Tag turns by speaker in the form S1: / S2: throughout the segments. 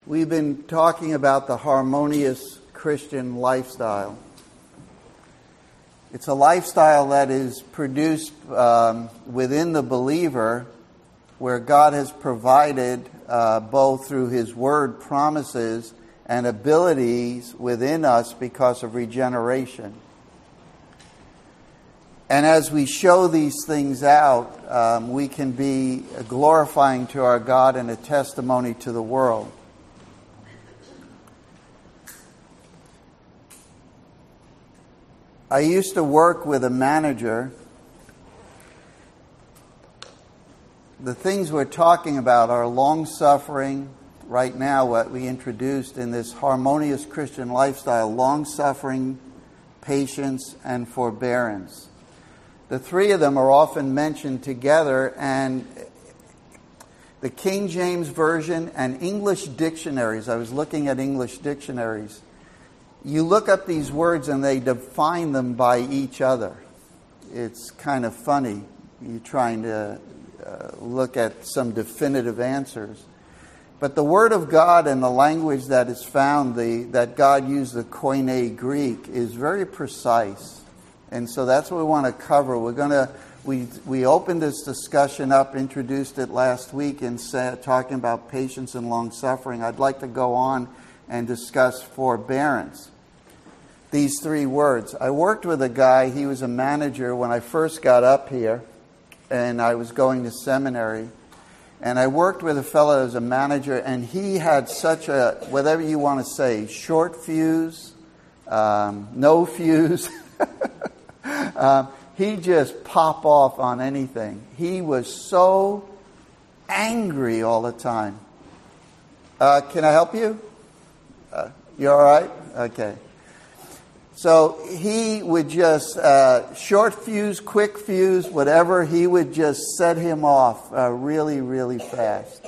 S1: We've been talking about the harmonious Christian lifestyle. It's a lifestyle that is produced within the believer, where God has provided both through His Word promises and abilities within us because of regeneration. And as we show these things out, we can be glorifying to our God and a testimony to the world. I used to work with a manager. The things we're talking about are long-suffering. Right now, what we introduced in this harmonious Christian lifestyle, long-suffering, patience, and forbearance. The three of them are often mentioned together, and the King James Version and English dictionaries, I was looking at English dictionaries, you look up these words and they define them by each other. It's kind of funny. You're trying to look at some definitive answers. But the Word of God and the language that is found, that God used, the Koine Greek, is very precise. And so that's what we want to cover. We opened this discussion up, introduced it last week, and talking about patience and long-suffering. I'd like to go on and discuss forbearance. These three words. I worked with a guy, he was a manager when I first got up here, and I was going to seminary. And I worked with a fellow as a manager, and he had such a, whatever you want to say, short fuse, no fuse. He just pop off on anything. He was so angry all the time. Can I help you? You all right? Okay. So he would just, short fuse, quick fuse, whatever, he would just set him off really, really fast.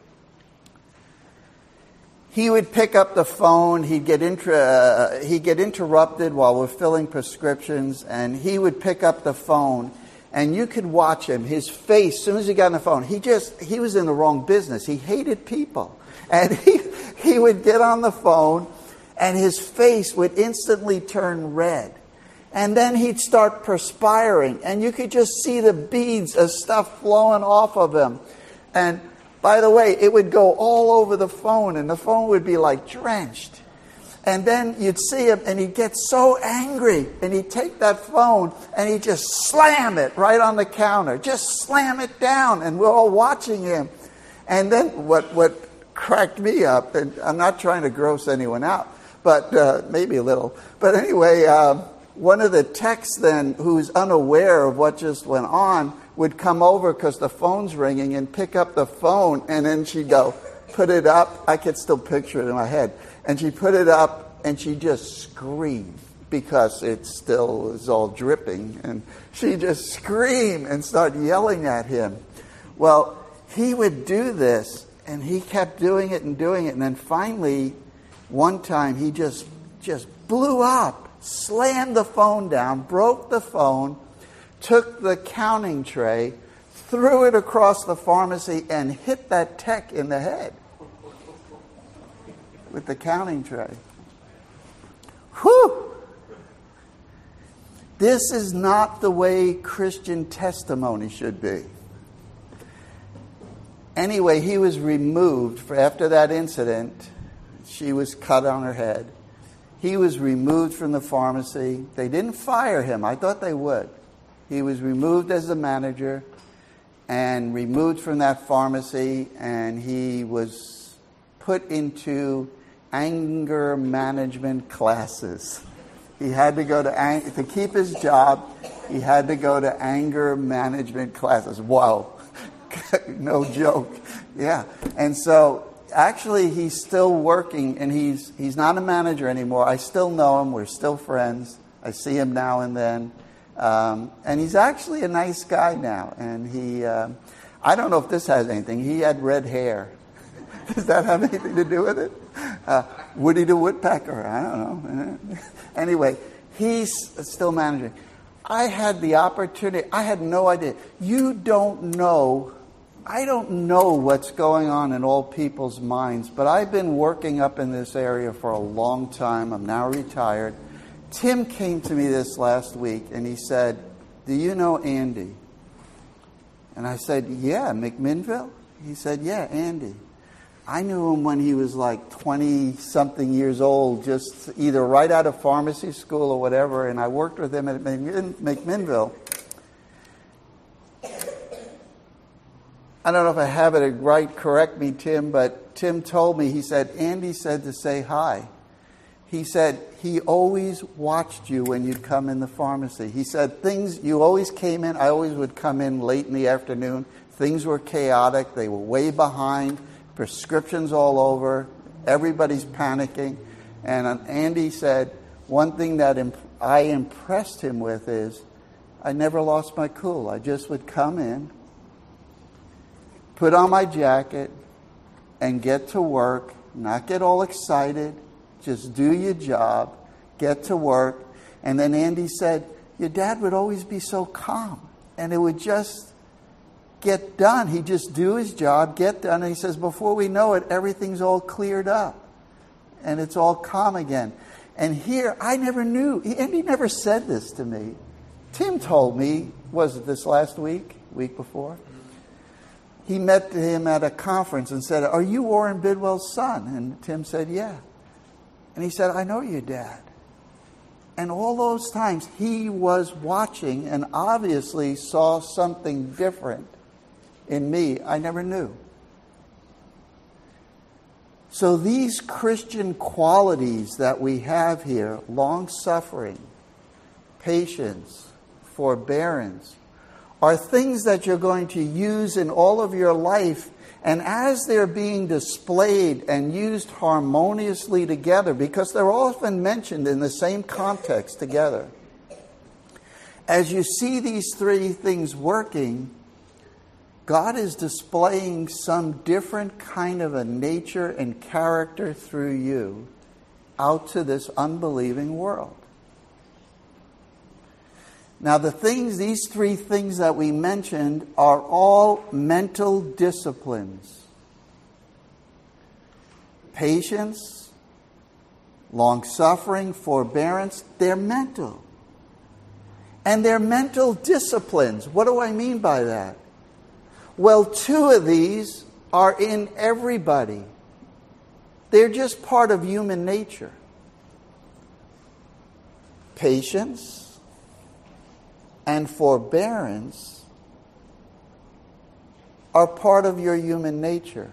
S1: He would pick up the phone, he'd get interrupted while we're filling prescriptions, and he would pick up the phone, and you could watch him, his face, as soon as he got on the phone, he was in the wrong business. He hated people. And he would get on the phone, and his face would instantly turn red. And then he'd start perspiring, and you could just see the beads of stuff flowing off of him. And by the way, it would go all over the phone, and the phone would be like drenched. And then you'd see him, and he'd get so angry, and he'd take that phone, and he'd just slam it right on the counter. Just slam it down, and we're all watching him. And then what cracked me up, and I'm not trying to gross anyone out, but maybe a little. But anyway, one of the techs then, who's unaware of what just went on, would come over because the phone's ringing and pick up the phone, and then she'd go, put it up. I could still picture it in my head. And she'd put it up, and she'd just scream because it still is all dripping. And she'd just scream and start yelling at him. Well, he would do this, and he kept doing it. And then finally, one time, he just blew up, slammed the phone down, broke the phone, took the counting tray, threw it across the pharmacy, and hit that tech in the head with the counting tray. Whew! This is not the way Christian testimony should be. Anyway, he was removed after that incident. She was cut on her head. He was removed from the pharmacy. They didn't fire him. I thought they would. He was removed as the manager and removed from that pharmacy, and he was put into anger management classes. He had to go to keep his job, he had to go to anger management classes. Wow. No joke. Yeah. And so actually, he's still working, and he's not a manager anymore. I still know him. We're still friends. I see him now and then. And he's actually a nice guy now. And I don't know if this has anything. He had red hair. Does that have anything to do with it? Woody the Woodpecker. I don't know. Anyway, he's still managing. I had the opportunity. I had no idea. You don't know I don't know what's going on in all people's minds, but I've been working up in this area for a long time. I'm now retired. Tim came to me this last week and he said, "Do you know Andy?" And I said, "Yeah, McMinnville?" He said, "Yeah, Andy. I knew him when he was like 20-something years old, just either right out of pharmacy school or whatever, and I worked with him at McMinnville." I don't know if I have it right, correct me, Tim, but Tim told me, he said, "Andy said to say hi." He said he always watched you when you'd come in the pharmacy. He said you always came in, I always would come in late in the afternoon. Things were chaotic, they were way behind, prescriptions all over, everybody's panicking. And Andy said, one thing that I impressed him with is, I never lost my cool. I just would come in, put on my jacket, and get to work, not get all excited, just do your job, get to work. And then Andy said, your dad would always be so calm, and it would just get done. He'd just do his job, get done, and he says, before we know it, everything's all cleared up, and it's all calm again. And here, I never knew, Andy never said this to me. Tim told me, was it this last week before? He met him at a conference and said, "Are you Warren Bidwell's son?" And Tim said, "Yeah." And he said, "I know your dad." And all those times he was watching and obviously saw something different in me I never knew. So these Christian qualities that we have here, long-suffering, patience, forbearance, are things that you're going to use in all of your life. And as they're being displayed and used harmoniously together, because they're often mentioned in the same context together, as you see these three things working, God is displaying some different kind of a nature and character through you out to this unbelieving world. Now, these three things that we mentioned are all mental disciplines. Patience, long-suffering, forbearance, they're mental. And they're mental disciplines. What do I mean by that? Well, two of these are in everybody. They're just part of human nature. Patience and forbearance are part of your human nature.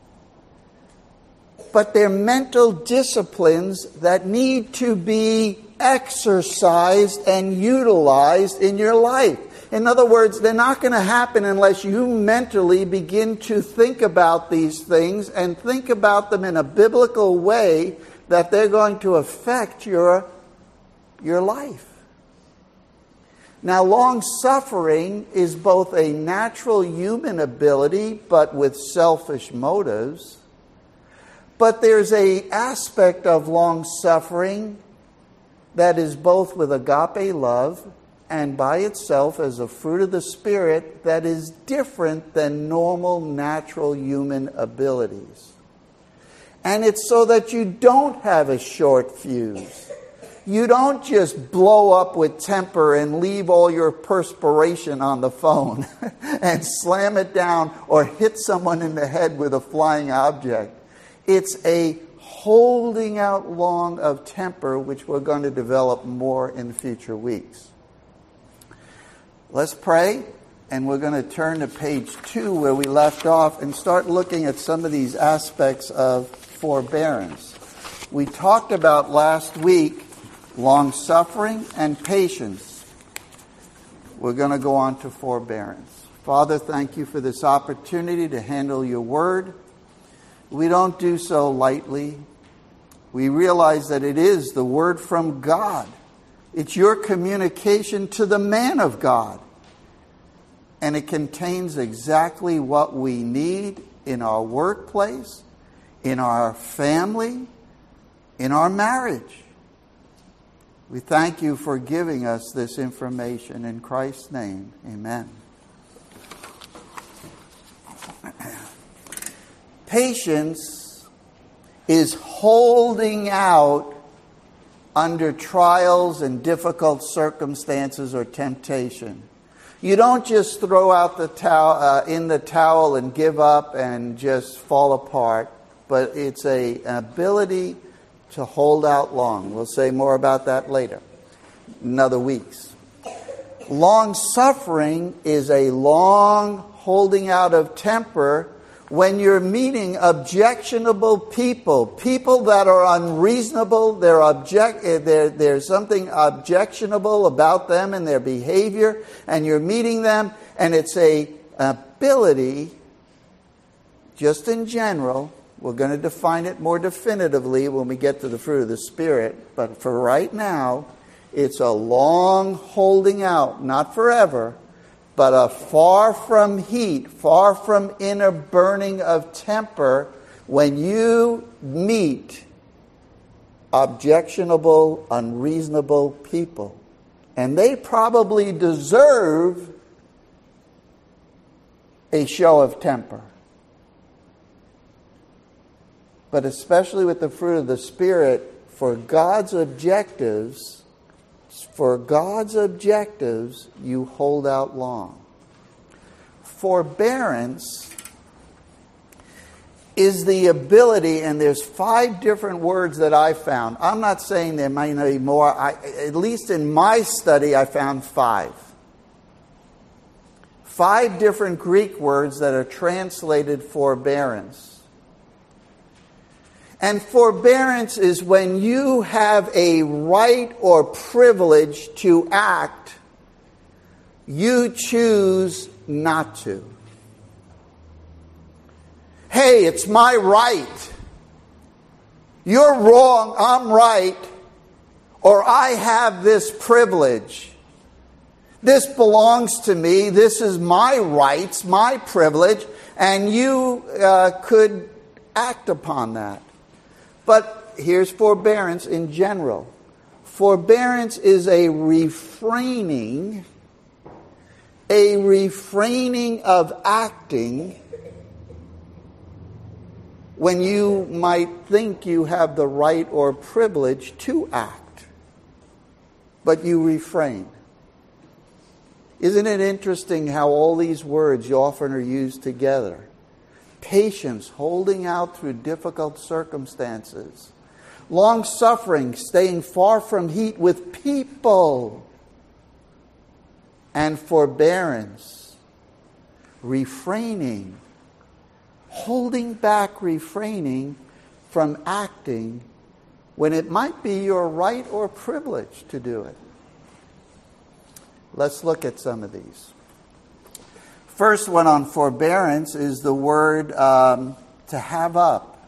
S1: But they're mental disciplines that need to be exercised and utilized in your life. In other words, they're not going to happen unless you mentally begin to think about these things and think about them in a biblical way that they're going to affect your life. Now, long-suffering is both a natural human ability, but with selfish motives. But there's an aspect of long-suffering that is both with agape love and by itself as a fruit of the Spirit that is different than normal, natural human abilities. And it's so that you don't have a short fuse. You don't just blow up with temper and leave all your perspiration on the phone and slam it down or hit someone in the head with a flying object. It's a holding out long of temper, which we're going to develop more in future weeks. Let's pray, and we're going to turn to page 2 where we left off and start looking at some of these aspects of forbearance. We talked about last week long-suffering and patience. We're going to go on to forbearance. Father, thank you for this opportunity to handle your word. We don't do so lightly. We realize that it is the word from God. It's your communication to the man of God. And it contains exactly what we need in our workplace, in our family, in our marriage. We thank you for giving us this information. In Christ's name, amen. Patience is holding out under trials and difficult circumstances or temptation. You don't just throw out the towel and give up and just fall apart, but it's an ability to hold out long. We'll say more about that later, in other weeks. Long suffering is a long holding out of temper when you're meeting objectionable people that are unreasonable, there's something objectionable about them and their behavior, and you're meeting them, and it's an ability, just in general, we're going to define it more definitively when we get to the fruit of the Spirit, but for right now, it's a long holding out, not forever, but a far from heat, far from inner burning of temper when you meet objectionable, unreasonable people. And they probably deserve a show of temper. But especially with the fruit of the Spirit, for God's objectives, you hold out long. Forbearance is the ability, and there's 5 different words that I found. I'm not saying there might be more. At least in my study, I found 5. 5 different Greek words that are translated forbearance. And forbearance is when you have a right or privilege to act, you choose not to. Hey, it's my right. You're wrong, I'm right. Or I have this privilege. This belongs to me. This is my rights, my privilege. And you could act upon that. But here's forbearance in general. Forbearance is a refraining of acting when you might think you have the right or privilege to act, but you refrain. Isn't it interesting how all these words often are used together? Patience, holding out through difficult circumstances. Long-suffering, staying far from heat with people. And forbearance, refraining, holding back, refraining from acting when it might be your right or privilege to do it. Let's look at some of these. First one on forbearance is the word to have up.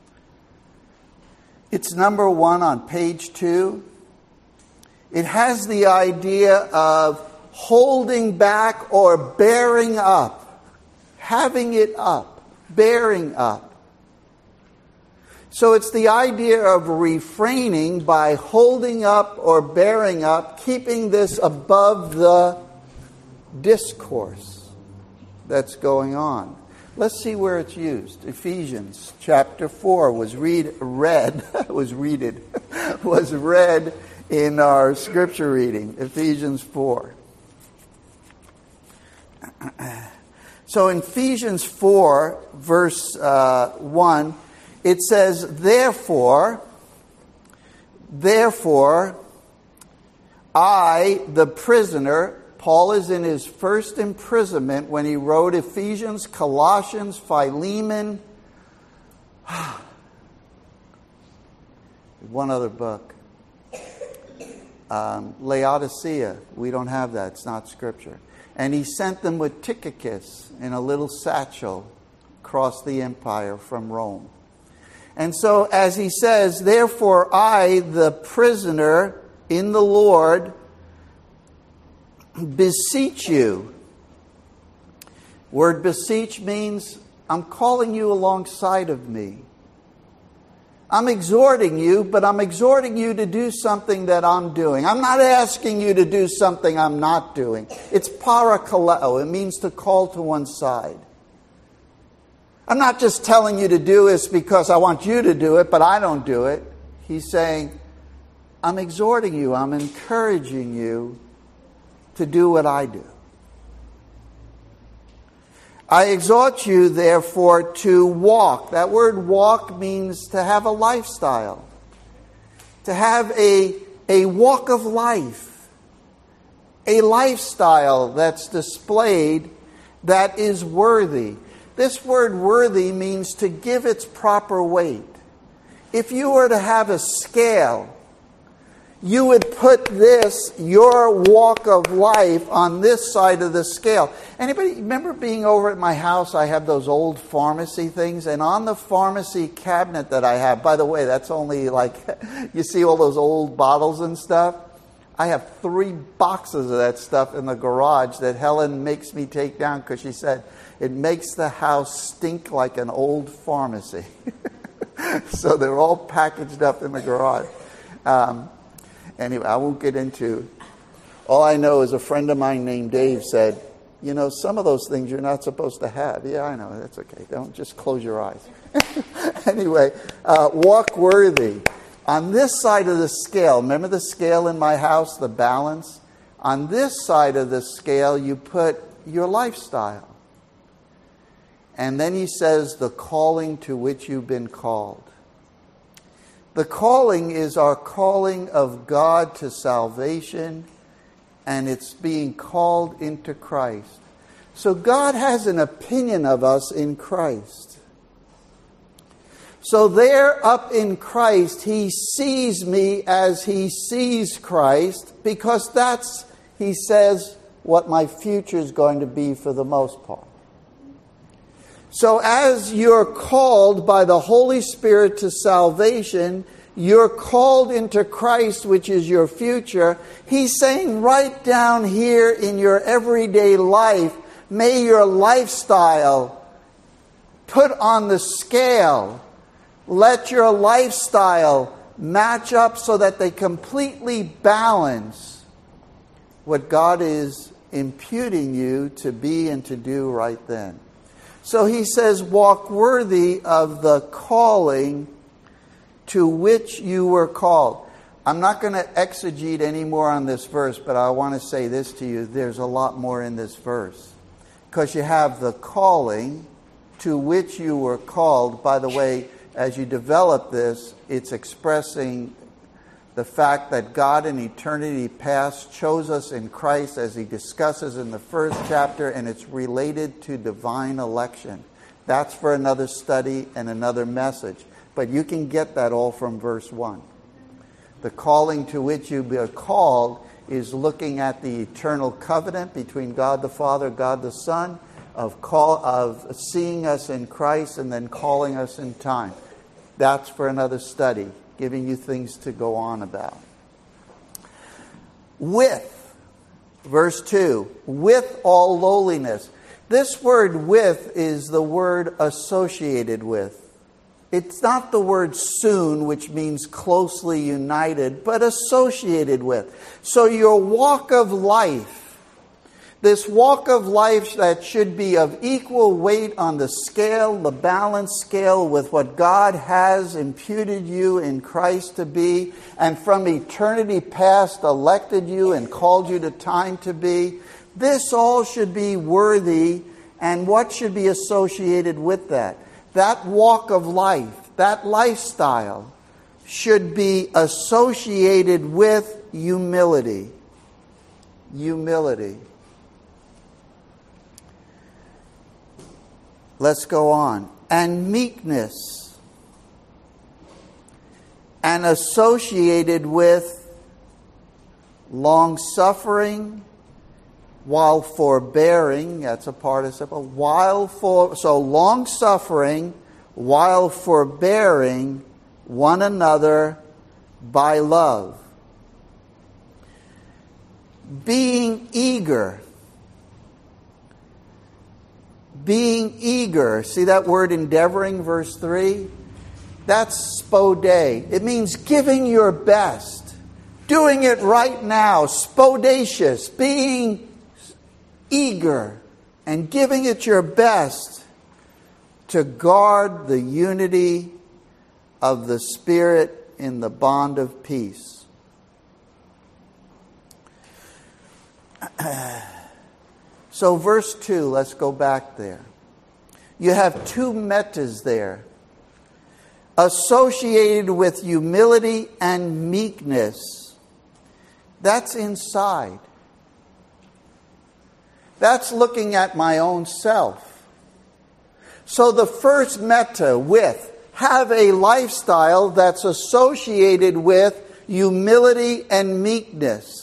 S1: It's number 1 on page 2. It has the idea of holding back or bearing up, having it up, bearing up. So it's the idea of refraining by holding up or bearing up, keeping this above the discourse that's going on. Let's see where it's used. Ephesians chapter 4 was read in our scripture reading. Ephesians 4. So in Ephesians 4, verse 1, it says, Therefore, I, the prisoner. Paul is in his first imprisonment when he wrote Ephesians, Colossians, Philemon. One other book. Laodicea. We don't have that. It's not scripture. And he sent them with Tychicus in a little satchel across the empire from Rome. And so as he says, Therefore I, the prisoner in the Lord, beseech you. Word beseech means I'm calling you alongside of me. I'm exhorting you, but I'm exhorting you to do something that I'm doing. I'm not asking you to do something I'm not doing. It's parakaleo. It means to call to one side. I'm not just telling you to do this because I want you to do it, but I don't do it. He's saying, I'm exhorting you, I'm encouraging you to do what I do. I exhort you, therefore, to walk. That word walk means to have a lifestyle. To have a walk of life. A lifestyle that's displayed that is worthy. This word worthy means to give its proper weight. If you were to have a scale, you would put this, your walk of life, on this side of the scale. Anybody remember being over at my house? I have those old pharmacy things, and on the pharmacy cabinet that I have, by the way, that's only like, you see all those old bottles and stuff? I have 3 boxes of that stuff in the garage that Helen makes me take down because she said, it makes the house stink like an old pharmacy. So they're all packaged up in the garage. Anyway, I won't get into. All I know is a friend of mine named Dave said, you know, some of those things you're not supposed to have. Yeah, I know. That's okay. Don't just close your eyes. Anyway, walk worthy. On this side of the scale, remember the scale in my house, the balance? On this side of the scale, you put your lifestyle. And then he says, the calling to which you've been called. The calling is our calling of God to salvation, and it's being called into Christ. So God has an opinion of us in Christ. So there up in Christ, he sees me as he sees Christ, because that's, he says, what my future is going to be for the most part. So as you're called by the Holy Spirit to salvation, you're called into Christ, which is your future. He's saying right down here in your everyday life, may your lifestyle put on the scale. Let your lifestyle match up so that they completely balance what God is imputing you to be and to do right then. So he says, walk worthy of the calling to which you were called. I'm not going to exegete any more on this verse, but I want to say this to you. There's a lot more in this verse. Because you have the calling to which you were called. By the way, as you develop this, it's expressing the fact that God in eternity past chose us in Christ, as he discusses in the first chapter, and it's related to divine election. That's for another study and another message. But you can get that all from verse 1. The calling to which you are called is looking at the eternal covenant between God the Father, God the Son, of seeing us in Christ and then calling us in time. That's for another study, giving you things to go on about. With, verse 2, with all lowliness. This word with is the word associated with. It's not the word soon, which means closely united, but associated with. So your walk of life, this walk of life that should be of equal weight on the scale, the balance scale with what God has imputed you in Christ to be, and from eternity past elected you and called you to time to be, this all should be worthy, and what should be associated with that? That walk of life, that lifestyle, should be associated with humility. Humility. Let's go on. And meekness. And associated with long-suffering, while forbearing, that's a participle, so long-suffering, while forbearing one another by love. Being eager. Being eager. See that word endeavoring, verse 3? That's spode. It means giving your best. Doing it right now. Spodacious. Being eager and giving it your best to guard the unity of the Spirit in the bond of peace. So verse 2, let's go back there. You have two metas there, associated with humility and meekness. That's inside. That's looking at my own self. So the first meta, with, have a lifestyle that's associated with humility and meekness.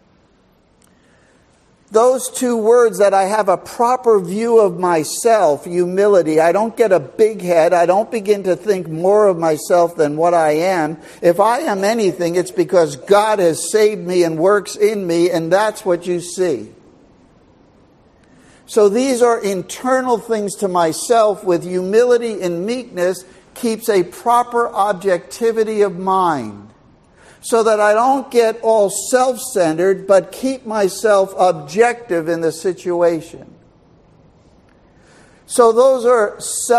S1: Those two words, that I have a proper view of myself, humility. I don't get a big head. I don't begin to think more of myself than what I am. If I am anything, it's because God has saved me and works in me, and that's what you see. So these are internal things to myself. With humility and meekness keeps a proper objectivity of mind, so that I don't get all self-centered, but keep myself objective in the situation. So those are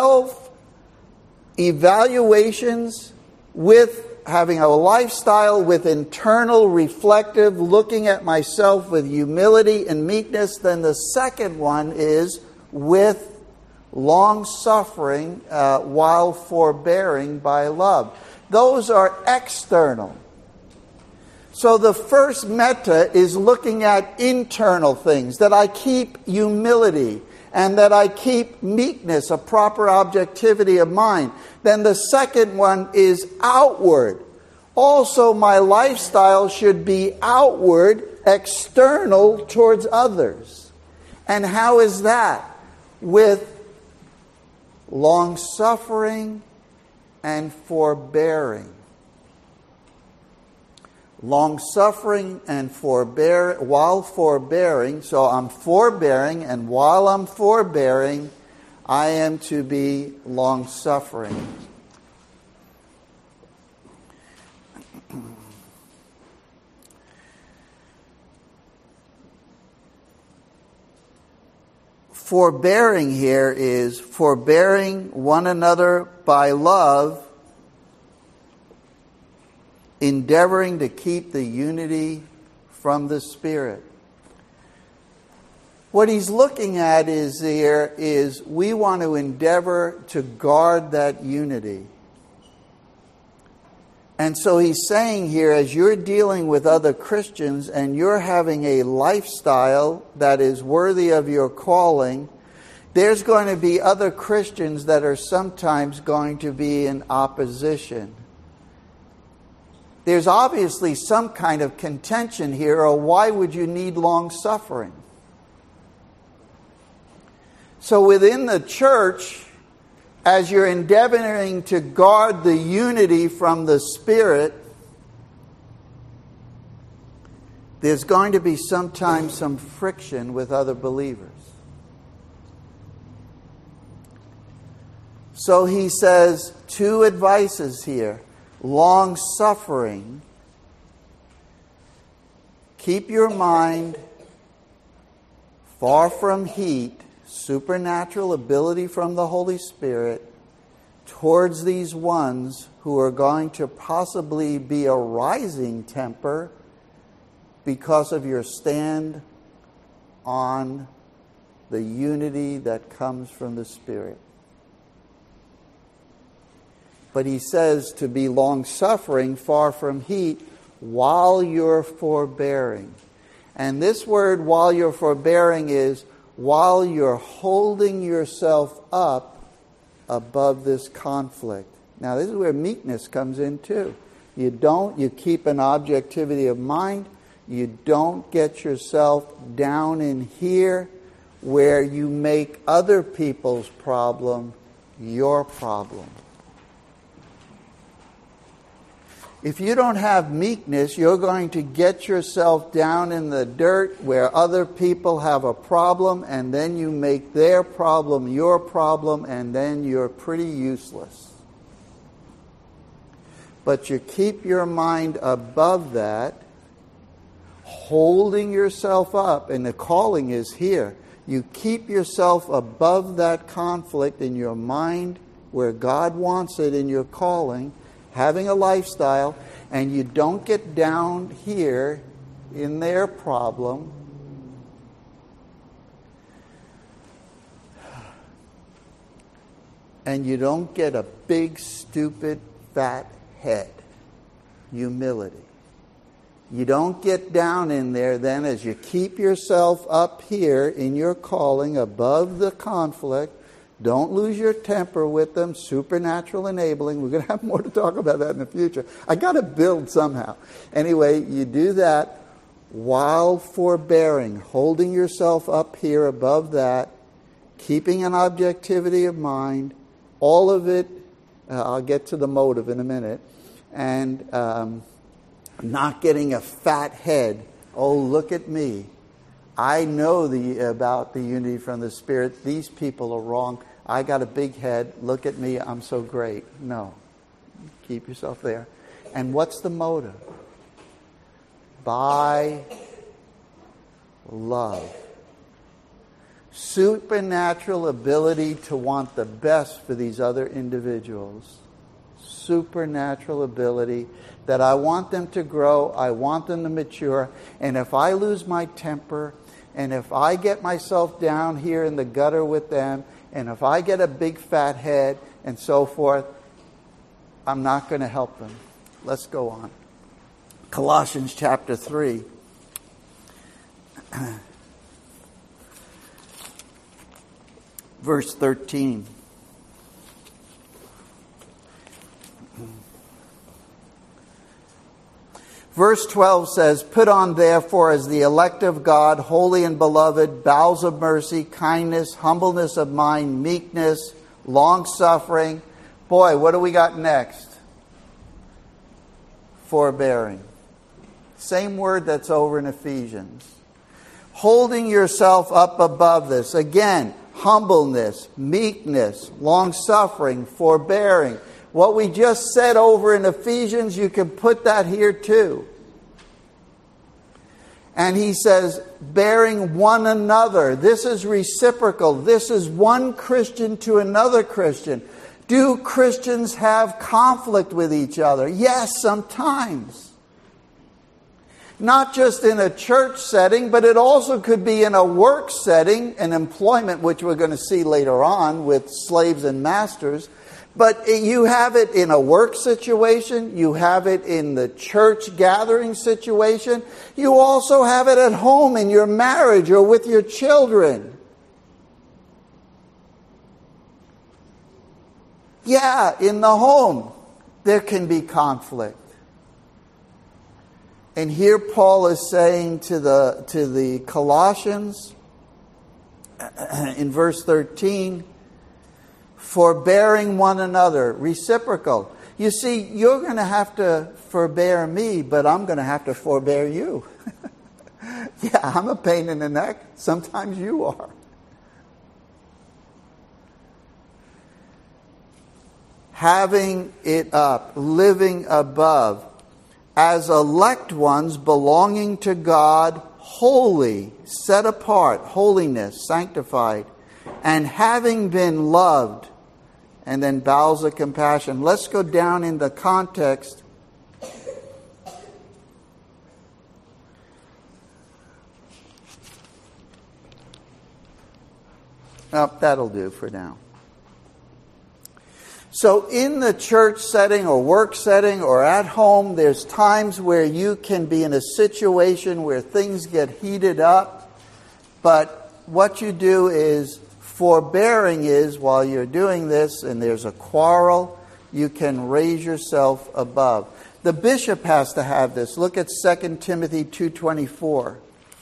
S1: self-evaluations with having a lifestyle with internal, reflective, looking at myself with humility and meekness. Then the second one is with long-suffering while forbearing by love. Those are external. So the first meta is looking at internal things, that I keep humility and that I keep meekness, a proper objectivity of mind. Then the second one is outward. Also, my lifestyle should be outward, external towards others. And how is that? With long-suffering and forbearing. Long-suffering and while forbearing. So I'm forbearing, and while I'm forbearing, I am to be long-suffering. Forbearing here is forbearing one another by love, endeavoring to keep the unity from the Spirit. What he's looking at is we want to endeavor to guard that unity. And so he's saying here, as you're dealing with other Christians and you're having a lifestyle that is worthy of your calling, there's going to be other Christians that are sometimes going to be in opposition. There's obviously some kind of contention here, or why would you need long suffering? So within the church, as you're endeavoring to guard the unity from the Spirit, there's going to be sometimes some friction with other believers. So he says two advices here. Long suffering. Keep your mind far from heat, supernatural ability from the Holy Spirit, towards these ones who are going to possibly be a rising temper because of your stand on the unity that comes from the Spirit. But he says to be long-suffering, far from heat, while you're forbearing. And this word, while you're forbearing, is while you're holding yourself up above this conflict. Now, this is where meekness comes in too. You keep an objectivity of mind. You don't get yourself down in here where you make other people's problem your problem. If you don't have meekness, you're going to get yourself down in the dirt where other people have a problem, and then you make their problem your problem, and then you're pretty useless. But you keep your mind above that, holding yourself up, and the calling is here. You keep yourself above that conflict in your mind where God wants it in your calling, having a lifestyle, and you don't get down here in their problem. And you don't get a big, stupid, fat head. Humility. You don't get down in there then as you keep yourself up here in your calling above the conflict. Don't lose your temper with them. Supernatural enabling. We're going to have more to talk about that in the future. I got to build somehow. Anyway, you do that while forbearing, holding yourself up here above that, keeping an objectivity of mind, all of it, I'll get to the motive in a minute, and not getting a fat head. Oh, look at me. I know about the unity from the Spirit. These people are wrong. I got a big head. Look at me. I'm so great. No. Keep yourself there. And what's the motive? By love. Supernatural ability to want the best for these other individuals. Supernatural ability that I want them to grow, I want them to mature, and if I lose my temper, and if I get myself down here in the gutter with them, and if I get a big fat head and so forth, I'm not going to help them. Let's go on. Colossians chapter 3. Verse 13. Verse 12 says, "Put on therefore as the elect of God, holy and beloved, bowels of mercy, kindness, humbleness of mind, meekness, long-suffering." Boy, what do we got next? Forbearing. Same word that's over in Ephesians. Holding yourself up above this. Again, humbleness, meekness, long-suffering, forbearing. What we just said over in Ephesians, you can put that here too. And he says, bearing one another. This is reciprocal. This is one Christian to another Christian. Do Christians have conflict with each other? Yes, sometimes. Not just in a church setting, but it also could be in a work setting, an employment, which we're going to see later on with slaves and masters. But you have it in a work situation. You have it in the church gathering situation. You also have it at home in your marriage or with your children. Yeah, in the home, there can be conflict. And here Paul is saying to the Colossians in verse 13, forbearing one another, reciprocal. You see, you're going to have to forbear me, but I'm going to have to forbear you. Yeah, I'm a pain in the neck. Sometimes you are. Having it up, living above, as elect ones belonging to God, holy, set apart, holiness, sanctified, and having been loved, and then bowels of compassion. Let's go down in the context. Oh, that'll do for now. So in the church setting or work setting or at home, there's times where you can be in a situation where things get heated up. But what you do is, forbearing is, while you're doing this and there's a quarrel, you can raise yourself above. The bishop has to have this. Look at 2 Timothy 2:24.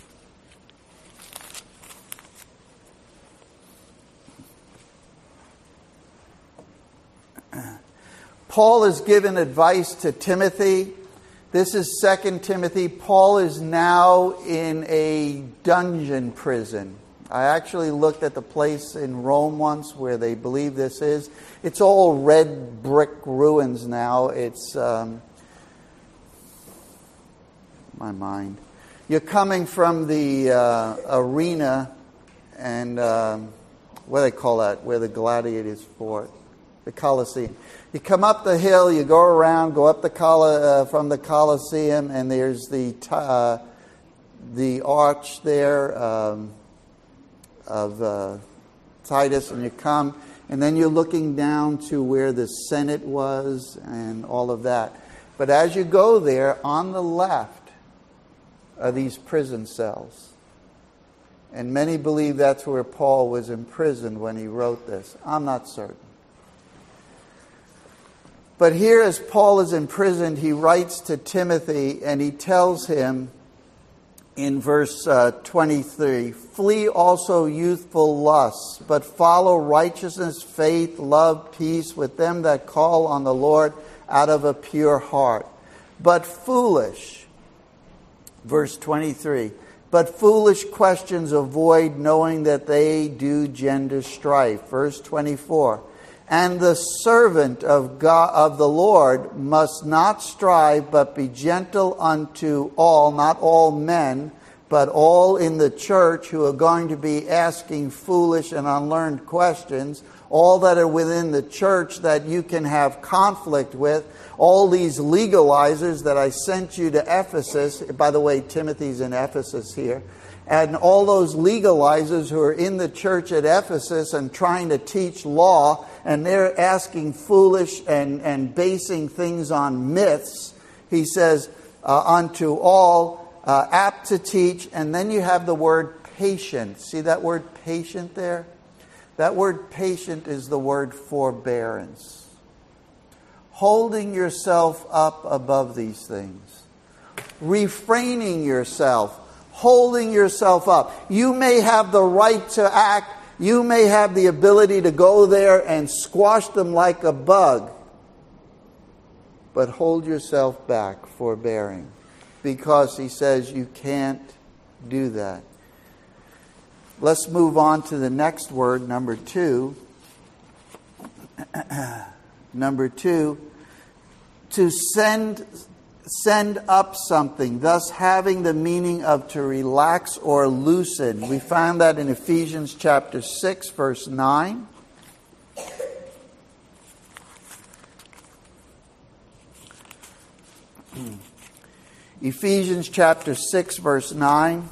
S1: Paul is given advice to Timothy. This is 2 Timothy. Paul is now in a dungeon prison. I actually looked at the place in Rome once where they believe this is. It's all red brick ruins now. It's, my mind. You're coming from the arena what do they call that, where the gladiators fought, the Colosseum. You come up the hill, you go around, go up from the Colosseum, and there's the arch there of Titus, and you come, and then you're looking down to where the Senate was and all of that. But as you go there, on the left are these prison cells. And many believe that's where Paul was imprisoned when he wrote this. I'm not certain. But here, as Paul is imprisoned, he writes to Timothy, and he tells him in verse 23, "Flee also youthful lusts, but follow righteousness, faith, love, peace with them that call on the Lord out of a pure heart. But foolish," verse 23, "but foolish questions avoid, knowing that they do gender strife." Verse 24, "And the servant of God, of the Lord, must not strive, but be gentle unto all," not all men, but all in the church who are going to be asking foolish and unlearned questions, all that are within the church that you can have conflict with, all these legalizers that I sent you to Ephesus. By the way, Timothy's in Ephesus here. And all those legalizers who are in the church at Ephesus and trying to teach law, and they're asking foolish and basing things on myths. He says, unto all, apt to teach. And then you have the word patient. See that word patient there? That word patient is the word forbearance. Holding yourself up above these things. Refraining yourself. Holding yourself up. You may have the right to act. You may have the ability to go there and squash them like a bug. But hold yourself back, forbearing. Because he says you can't do that. Let's move on to the next word, number 2. Number 2, to send up something, thus having the meaning of to relax or loosen. We found that in Ephesians chapter 6, verse 9. Ephesians chapter 6, verse 9.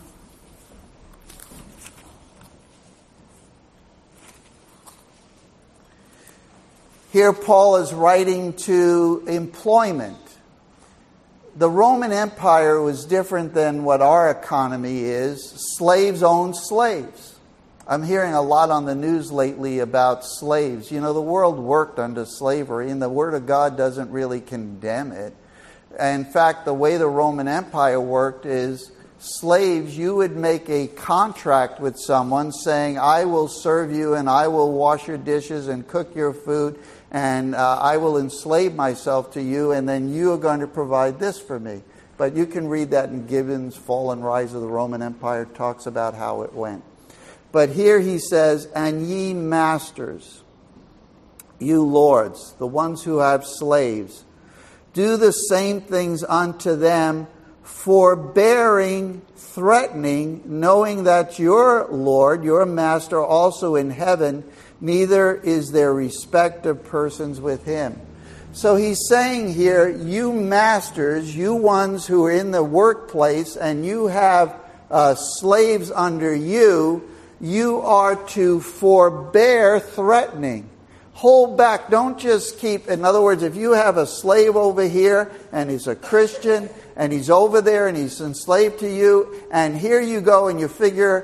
S1: Here Paul is writing to employment. The Roman Empire was different than what our economy is. Slaves owned slaves. I'm hearing a lot on the news lately about slaves. You know, the world worked under slavery, and the Word of God doesn't really condemn it. In fact, the way the Roman Empire worked is slaves, you would make a contract with someone saying, I will serve you and I will wash your dishes and cook your food and I will enslave myself to you, and then you are going to provide this for me. But you can read that in Gibbon's Fall and Rise of the Roman Empire. It talks about how it went. But here he says, and ye masters, you lords, the ones who have slaves, do the same things unto them, forbearing, threatening, knowing that your Lord, your master, also in heaven, neither is there respect of persons with him. So he's saying here, you masters, you ones who are in the workplace and you have slaves under you, you are to forbear threatening. Hold back. Don't just keep... In other words, if you have a slave over here and he's a Christian and he's over there and he's enslaved to you, and here you go and you figure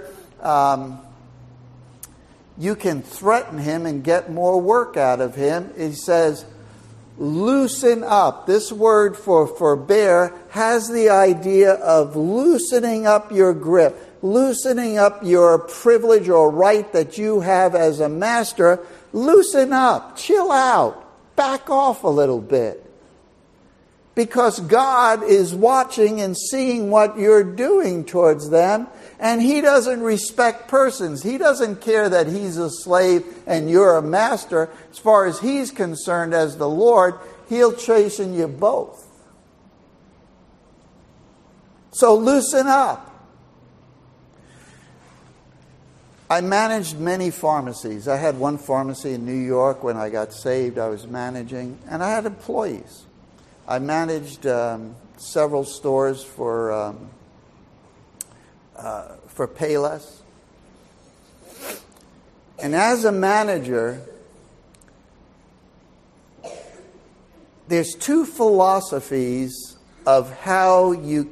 S1: you can threaten him and get more work out of him. He says, loosen up. This word for forbear has the idea of loosening up your grip, loosening up your privilege or right that you have as a master. Loosen up, chill out, back off a little bit. Because God is watching and seeing what you're doing towards them, and He doesn't respect persons. He doesn't care that he's a slave and you're a master. As far as He's concerned as the Lord, He'll chasten you both. So loosen up. I managed many pharmacies. I had one pharmacy in New York when I got saved. I was managing, and I had employees. I managed several stores for Payless. And as a manager, there's two philosophies of how you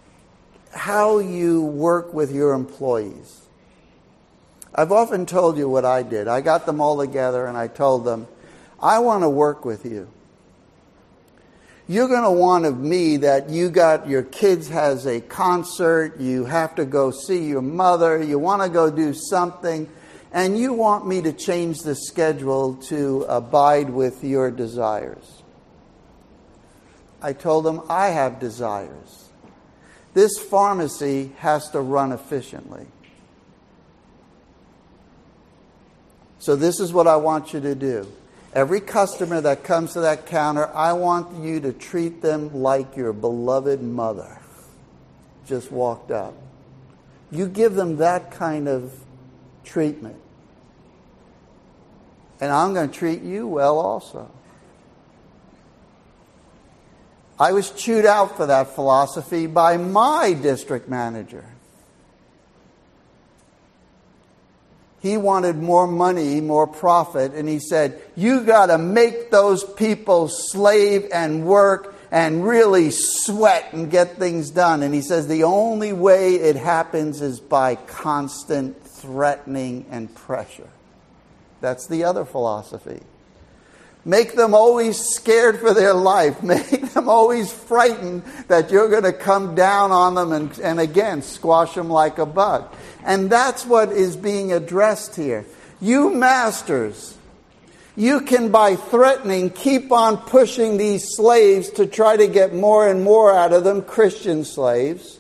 S1: work with your employees. I've often told you what I did. I got them all together and I told them, I want to work with you. You're going to want of me that your kids has a concert, you have to go see your mother, you want to go do something, and you want me to change the schedule to abide with your desires. I told them, I have desires. This pharmacy has to run efficiently. So this is what I want you to do. Every customer that comes to that counter, I want you to treat them like your beloved mother just walked up. You give them that kind of treatment. And I'm going to treat you well also. I was chewed out for that philosophy by my district manager. He wanted more money, more profit, and he said, you got to make those people slave and work and really sweat and get things done. And he says the only way it happens is by constant threatening and pressure. That's the other philosophy. Make them always scared for their life. Make them always frightened that you're going to come down on them and again, squash them like a bug. And that's what is being addressed here. You masters, you can, by threatening, keep on pushing these slaves to try to get more and more out of them, Christian slaves.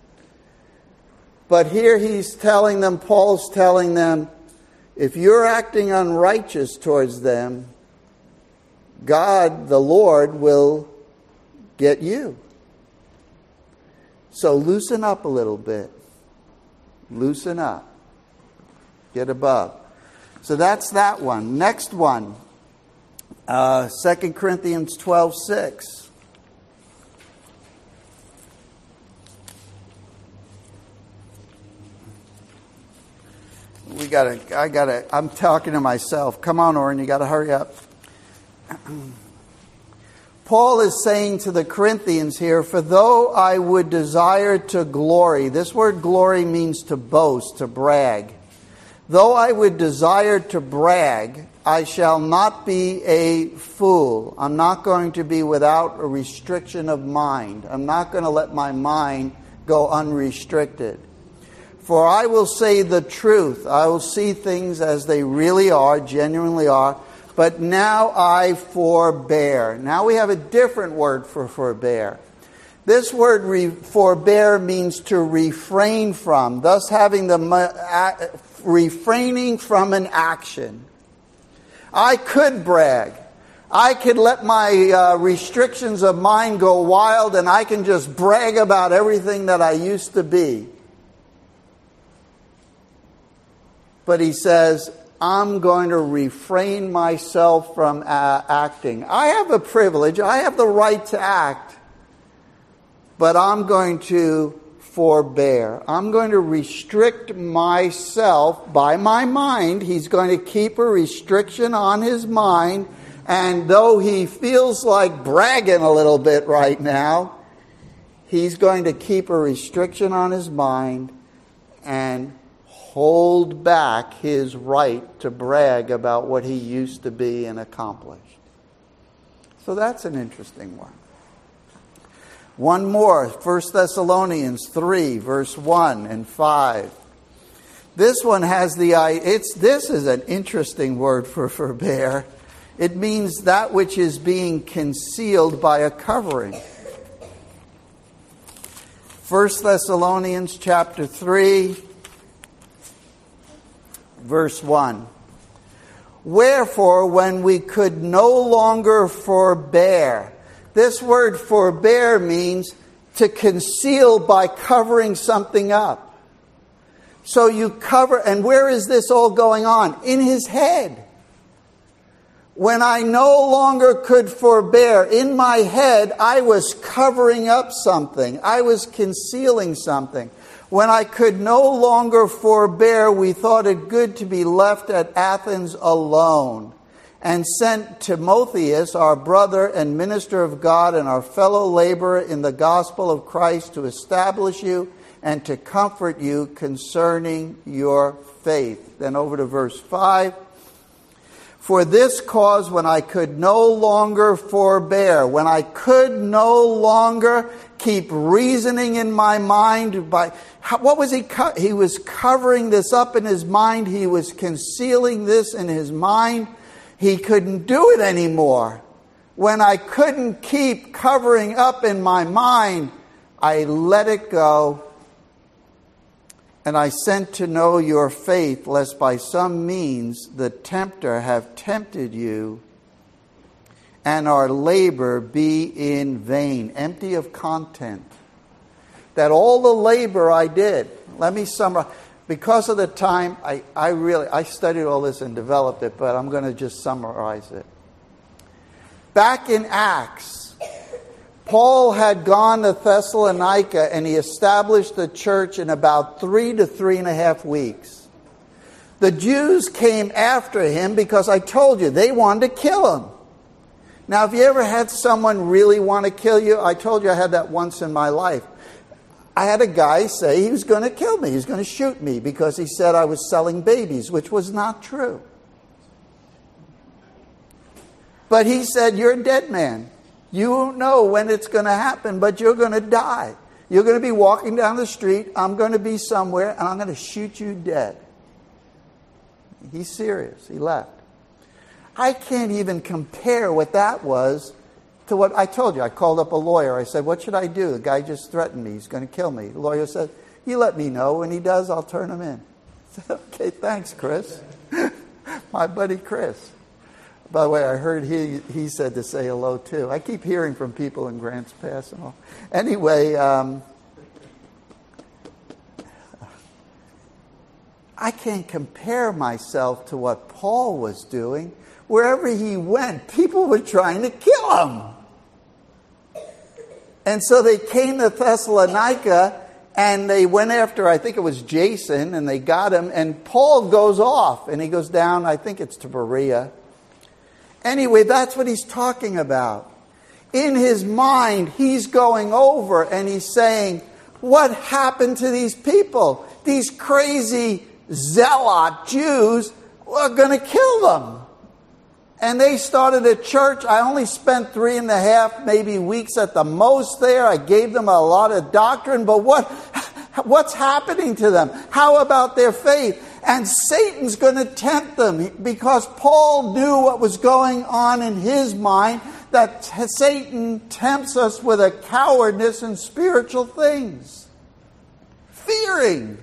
S1: But here he's telling them, Paul's telling them, if you're acting unrighteous towards them, God, the Lord, will get you. So loosen up a little bit. Loosen up. Get above. So that's that one. Next one. 2 Corinthians 12:6. I'm talking to myself. Come on, Oren, you got to hurry up. Paul is saying to the Corinthians here, for though I would desire to glory, this word glory means to boast, to brag. Though I would desire to brag, I shall not be a fool. I'm not going to be without a restriction of mind. I'm not going to let my mind go unrestricted. For I will say the truth. I will see things as they really are, genuinely are. But now I forbear. Now we have a different word for forbear. This word forbear means to refrain from, thus having refraining from an action. I could brag. I could let my restrictions of mind go wild and I can just brag about everything that I used to be. But he says, I'm going to refrain myself from acting. I have a privilege. I have the right to act. But I'm going to forbear. I'm going to restrict myself by my mind. He's going to keep a restriction on his mind. And though he feels like bragging a little bit right now, he's going to keep a restriction on his mind and hold back his right to brag about what he used to be and accomplish. So that's an interesting one. One more, 1 Thessalonians 3, verse 1 and 5. This one has this is an interesting word for forbear. It means that which is being concealed by a covering. 1 Thessalonians chapter 3, verse 1. Wherefore, when we could no longer forbear. This word forbear means to conceal by covering something up. So you cover, and where is this all going on? In his head. When I no longer could forbear, in my head, I was covering up something. I was concealing something. When I could no longer forbear, we thought it good to be left at Athens alone, and sent Timotheus, our brother and minister of God and our fellow laborer in the gospel of Christ, to establish you and to comfort you concerning your faith. Then over to verse 5. For this cause, when I could no longer forbear, when I could no longer keep reasoning in my mind, what was he? He was covering this up in his mind. He was concealing this in his mind. He couldn't do it anymore. When I couldn't keep covering up in my mind, I let it go. And I sent to know your faith, lest by some means the tempter have tempted you, and our labor be in vain, empty of content. That all the labor I did, let me summarize. Because of the time, I studied all this and developed it, but I'm going to just summarize it. Back in Acts, Paul had gone to Thessalonica and he established the church in about 3 to 3.5 weeks. The Jews came after him because I told you, they wanted to kill him. Now, have you ever had someone really want to kill you? I told you I had that once in my life. I had a guy say he was going to kill me. He was going to shoot me because he said I was selling babies, which was not true. But he said, you're a dead man. You don't know when it's going to happen, but you're going to die. You're going to be walking down the street. I'm going to be somewhere, and I'm going to shoot you dead. He's serious. He left. I can't even compare what that was to what I told you. I called up a lawyer. I said, what should I do? The guy just threatened me. He's going to kill me. The lawyer said, you let me know. When he does, I'll turn him in. I said, okay, thanks, Chris. My buddy Chris. By the way, I heard he said to say hello, too. I keep hearing from people in Grants Pass and all. Anyway, I can't compare myself to what Paul was doing. Wherever he went, people were trying to kill him. And so they came to Thessalonica, and they went after, I think it was Jason, and they got him. And Paul goes off, and he goes down, I think it's to Berea. Anyway, that's what he's talking about. In his mind, he's going over and he's saying, what happened to these people? These crazy zealot Jews were going to kill them. And they started a church. I only spent 3.5, maybe weeks at the most there. I gave them a lot of doctrine, but what's happening to them? How about their faith? And Satan's going to tempt them because Paul knew what was going on in his mind, that Satan tempts us with a cowardness in spiritual things. Fearing.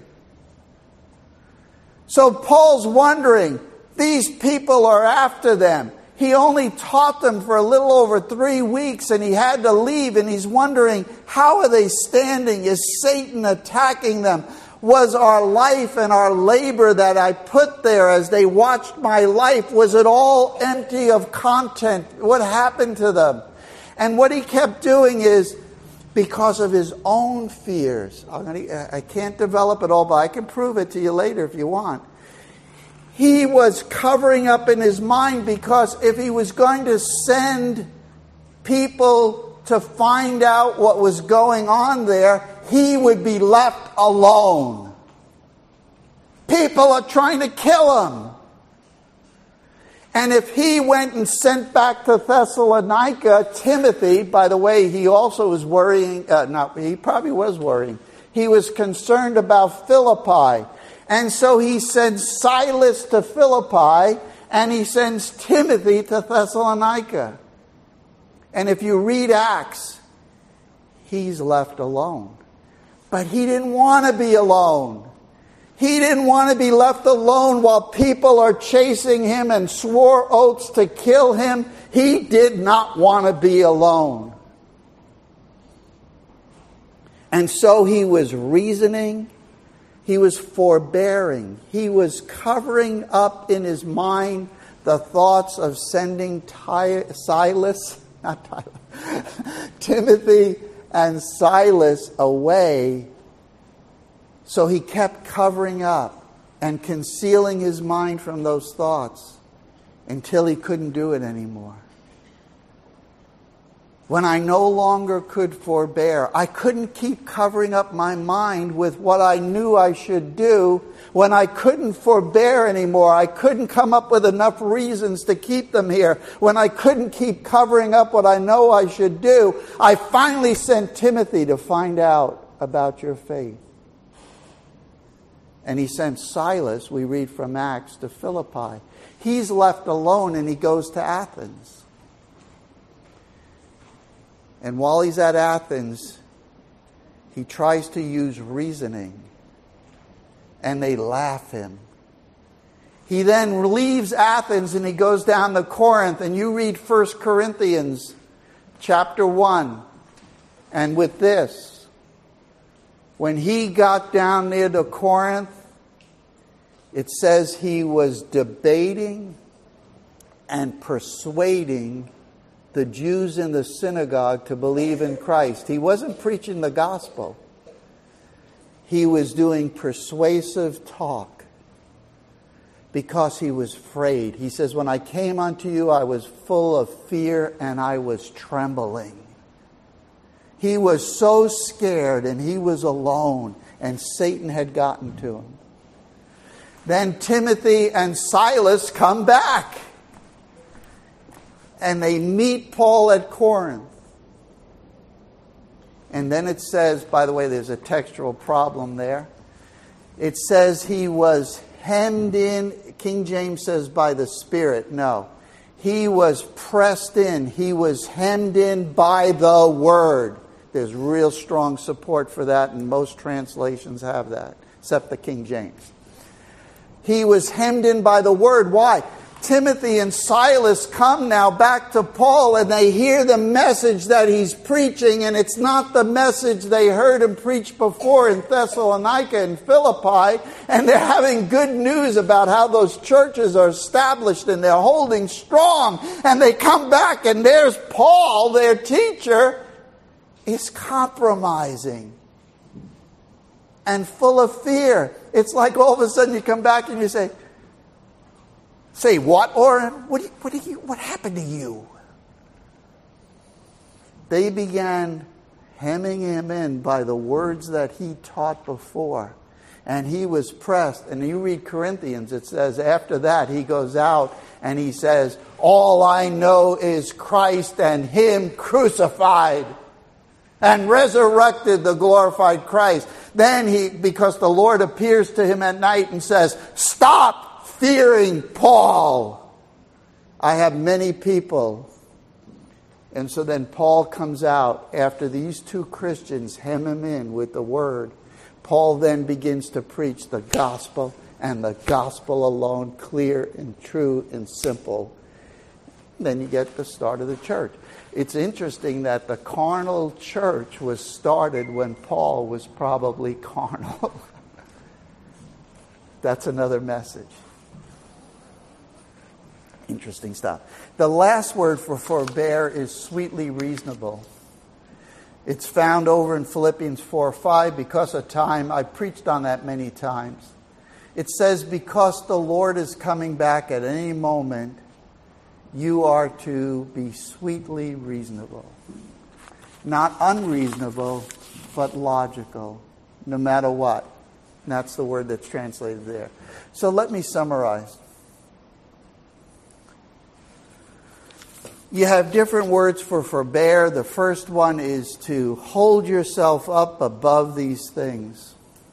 S1: So Paul's wondering, these people are after them. He only taught them for a little over 3 weeks and he had to leave, and he's wondering, how are they standing? Is Satan attacking them? Was our life and our labor that I put there as they watched my life, was it all empty of content? What happened to them? And what he kept doing is, because of his own fears, I can't develop it all, but I can prove it to you later if you want. He was covering up in his mind, because if he was going to send people to find out what was going on there, he would be left alone. People are trying to kill him. And if he went and sent back to Thessalonica Timothy, by the way, he also was worrying, he probably was worrying. He was concerned about Philippi. And so he sends Silas to Philippi, and he sends Timothy to Thessalonica. And if you read Acts, he's left alone. But he didn't want to be alone. He didn't want to be left alone while people are chasing him and swore oaths to kill him. He did not want to be alone. And so he was reasoning. He was forbearing. He was covering up in his mind the thoughts of sending Timothy and Silas away. So he kept covering up and concealing his mind from those thoughts until he couldn't do it anymore. When I no longer could forbear, I couldn't keep covering up my mind with what I knew I should do. When I couldn't forbear anymore, I couldn't come up with enough reasons to keep them here. When I couldn't keep covering up what I know I should do, I finally sent Timothy to find out about your faith. And he sent Silas, we read from Acts, to Philippi. He's left alone and he goes to Athens. And while he's at Athens, he tries to use reasoning. And they laugh him. He then leaves Athens and he goes down to Corinth. And you read 1 Corinthians chapter 1. And with this, when he got down near to Corinth, it says he was debating and persuading the Jews in the synagogue to believe in Christ. He wasn't preaching the gospel. He was doing persuasive talk because he was afraid. He says, when I came unto you, I was full of fear and I was trembling. He was so scared and he was alone and Satan had gotten to him. Then Timothy and Silas come back. And they meet Paul at Corinth. And then it says, by the way, there's a textual problem there. It says he was hemmed in. King James says by the Spirit. No. He was pressed in. He was hemmed in by the Word. There's real strong support for that, and most translations have that, except the King James. He was hemmed in by the Word. Why? Timothy and Silas come now back to Paul and they hear the message that he's preaching, and it's not the message they heard him preach before in Thessalonica and Philippi, and they're having good news about how those churches are established and they're holding strong, and they come back and there's Paul, their teacher, is compromising and full of fear. It's like all of a sudden you come back and you say, what, Orrin? What happened to you? They began hemming him in by the words that he taught before. And he was pressed. And you read Corinthians, it says after that he goes out and he says, all I know is Christ and Him crucified and resurrected, the glorified Christ. Then because the Lord appears to him at night and says, stop fearing Paul. I have many people. And so then Paul comes out after these two Christians hem him in with the word. Paul then begins to preach the gospel and the gospel alone, clear and true and simple. Then you get the start of the church. It's interesting that the carnal church was started when Paul was probably carnal. That's another message. Interesting stuff. The last word for forbear is sweetly reasonable. It's found over in Philippians 4:5. Because of time, I preached on that many times. It says, because the Lord is coming back at any moment, you are to be sweetly reasonable. Not unreasonable, but logical, no matter what. And that's the word that's translated there. So let me summarize. You have different words for forbear. The first one is to hold yourself up above these things.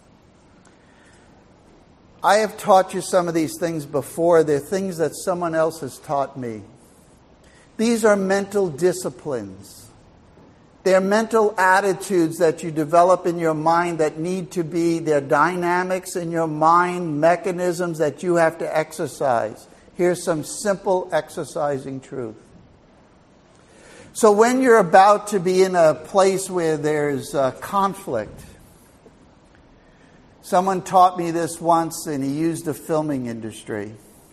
S1: I have taught you some of these things before. They're things that someone else has taught me. These are mental disciplines. They're mental attitudes that you develop in your mind that need to be, they're dynamics in your mind, mechanisms that you have to exercise. Here's some simple exercising truth. So when you're about to be in a place where there's conflict, Someone taught me this once, and he used the filming industry.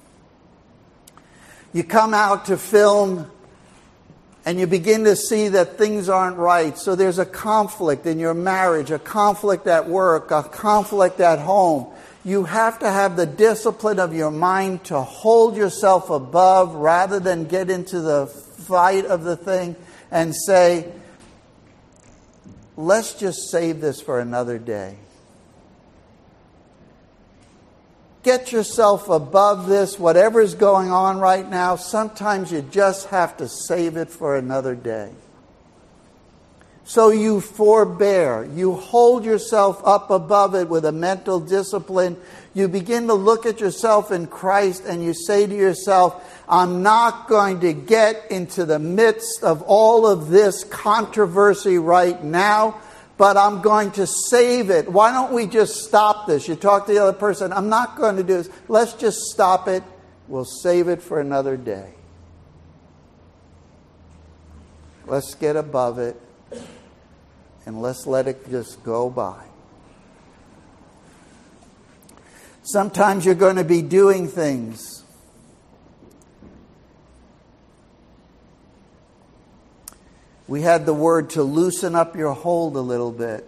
S1: You come out to film, and you begin to see that things aren't right. So there's a conflict in your marriage, a conflict at work, a conflict at home. You have to have the discipline of your mind to hold yourself above rather than get into the fight of the thing and say, let's just save this for another day. Get yourself above this, whatever's going on right now. Sometimes you just have to save it for another day. So you forbear. You hold yourself up above it with a mental discipline. You begin to look at yourself in Christ and you say to yourself, I'm not going to get into the midst of all of this controversy right now, but I'm going to save it. Why don't we just stop this? You talk to the other person, I'm not going to do this. Let's just stop it. We'll save it for another day. Let's get above it. And let's let it just go by. Sometimes you're going to be doing things. We had the word to loosen up your hold a little bit.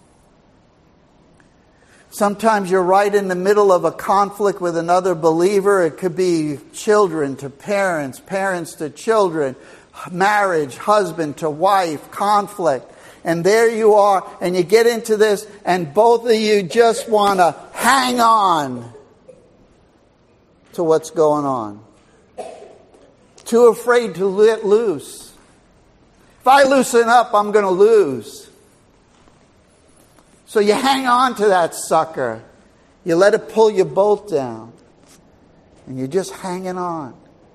S1: Sometimes you're right in the middle of a conflict with another believer. It could be children to parents, parents to children, marriage, husband to wife, conflict. And there you are, and you get into this, and both of you just want to hang on to what's going on. Too afraid to let loose. If I loosen up, I'm going to lose. So you hang on to that sucker. You let it pull you both down. And you're just hanging on.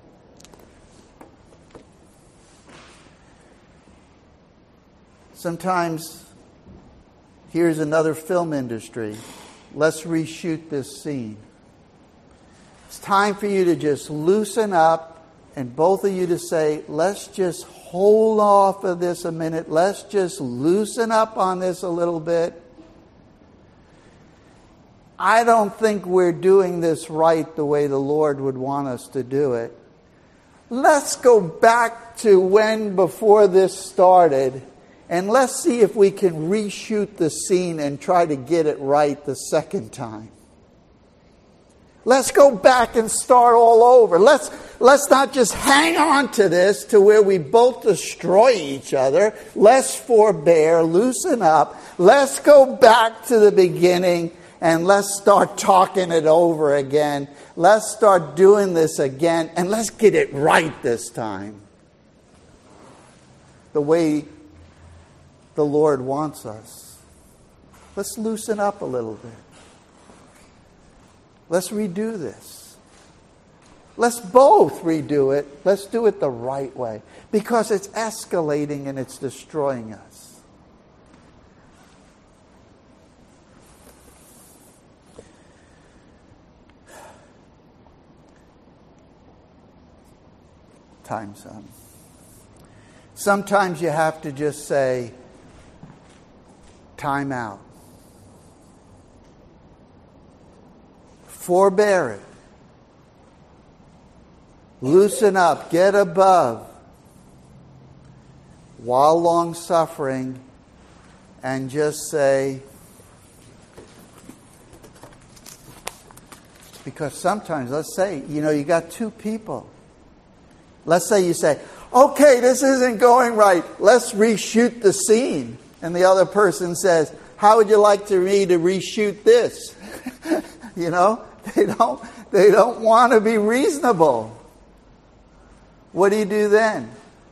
S1: Sometimes, here's another film industry. Let's reshoot this scene. It's time for you to just loosen up and both of you to say, let's just hold off of this a minute. Let's just loosen up on this a little bit. I don't think we're doing this right the way the Lord would want us to do it. Let's go back to when before this started. And let's see if we can reshoot the scene and try to get it right the second time. Let's go back and start all over. Let's not just hang on to this to where we both destroy each other. Let's forbear, loosen up. Let's go back to the beginning and let's start talking it over again. Let's start doing this again and let's get it right this time. The way the Lord wants us. Let's loosen up a little bit. Let's redo this. Let's both redo it. Let's do it the right way. Because it's escalating and it's destroying us. Time's up. Sometimes you have to just say, time out. Forbear it. Loosen up. Get above. While long suffering. And just say, because sometimes, let's say, you got two people. Let's say you say, okay, this isn't going right. Let's reshoot the scene. And the other person says, how would you like me to reshoot this? They don't want to be reasonable. What do you do then?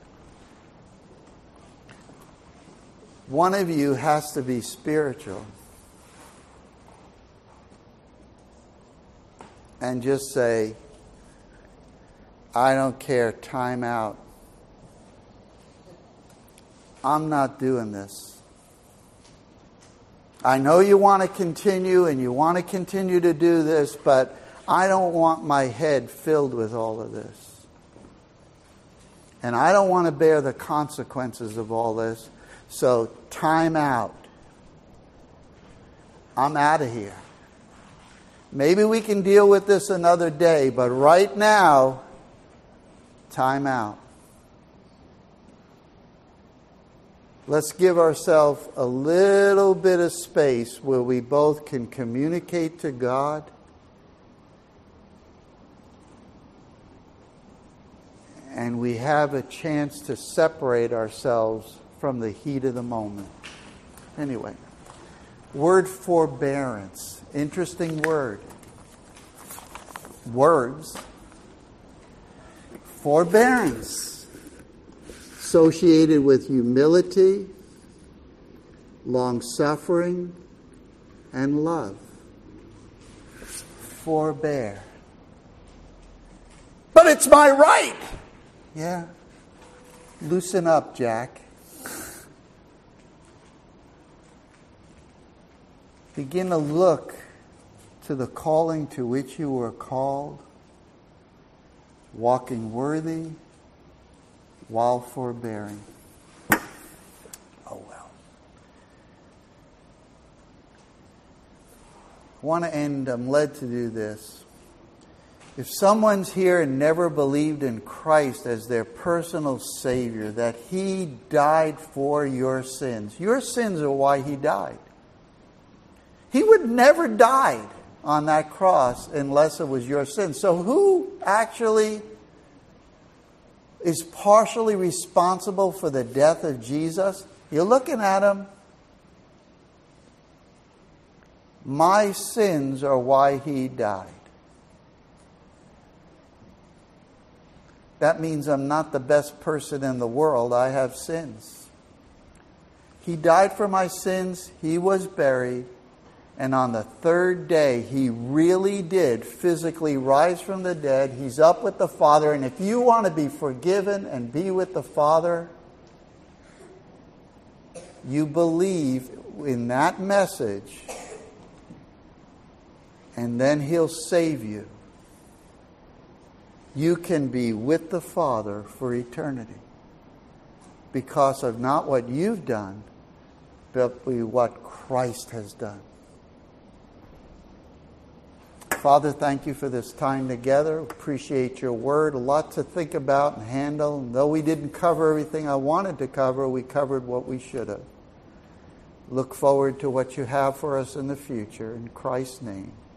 S1: One of you has to be spiritual. And just say, I don't care, time out. I'm not doing this. I know you want to continue and you want to continue to do this, but I don't want my head filled with all of this. And I don't want to bear the consequences of all this. So time out. I'm out of here. Maybe we can deal with this another day, but right now, time out. Let's give ourselves a little bit of space where we both can communicate to God and we have a chance to separate ourselves from the heat of the moment. Anyway, word forbearance. Interesting word. Words. Forbearance. Associated with humility, long-suffering, and love. Forbear. But it's my right. Yeah. Loosen up, Jack. Begin to look to the calling to which you were called, walking worthy while forbearing. Oh well. I want to end, I'm led to do this. If someone's here and never believed in Christ as their personal Savior, that He died for your sins are why He died. He would never died on that cross unless it was your sins. So who actually is partially responsible for the death of Jesus? You're looking at Him. My sins are why He died. That means I'm not the best person in the world. I have sins. He died for my sins. He was buried. And on the third day, He really did physically rise from the dead. He's up with the Father. And if you want to be forgiven and be with the Father, you believe in that message, and then He'll save you. You can be with the Father for eternity because of not what you've done, but what Christ has done. Father, thank You for this time together. Appreciate Your word. A lot to think about and handle. And though we didn't cover everything I wanted to cover, we covered what we should have. Look forward to what You have for us in the future. In Christ's name.